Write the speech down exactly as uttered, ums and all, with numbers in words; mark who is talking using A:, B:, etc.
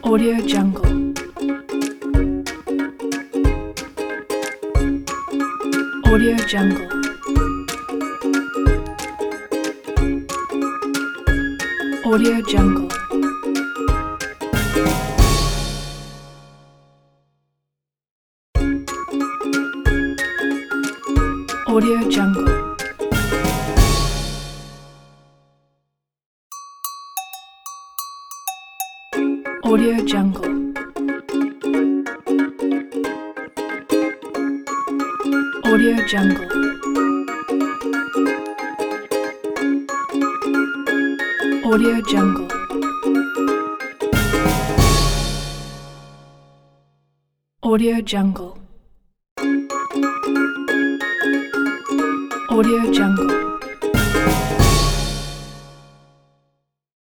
A: Audio Jungle. Audio Jungle. Audio Jungle. Audio Jungle. Audio Jungle. Audio Jungle. Audio Jungle. Audio Jungle. Audio Jungle.